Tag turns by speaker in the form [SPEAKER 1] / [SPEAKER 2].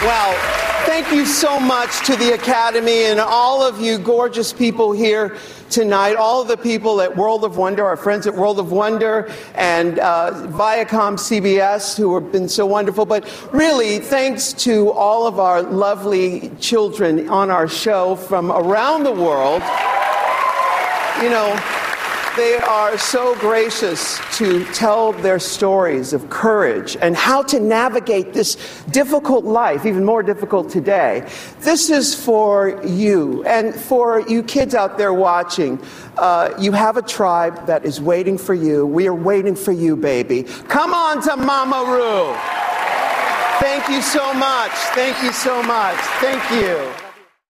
[SPEAKER 1] Well, thank you so much to the Academy and all of you gorgeous people here tonight, all of the people at World of Wonder, our friends at World of Wonder, and Viacom CBS, who have been so wonderful. But really, thanks to all of our lovely children on our show from around the world. You know, they are so gracious to tell their stories of courage and how to navigate this difficult life, even more difficult today. This is for you, and for you kids out there watching. You have a tribe that is waiting for you. We are waiting for you, baby. Come on to Mama Ru. Thank you so much. Thank you so much. Thank you.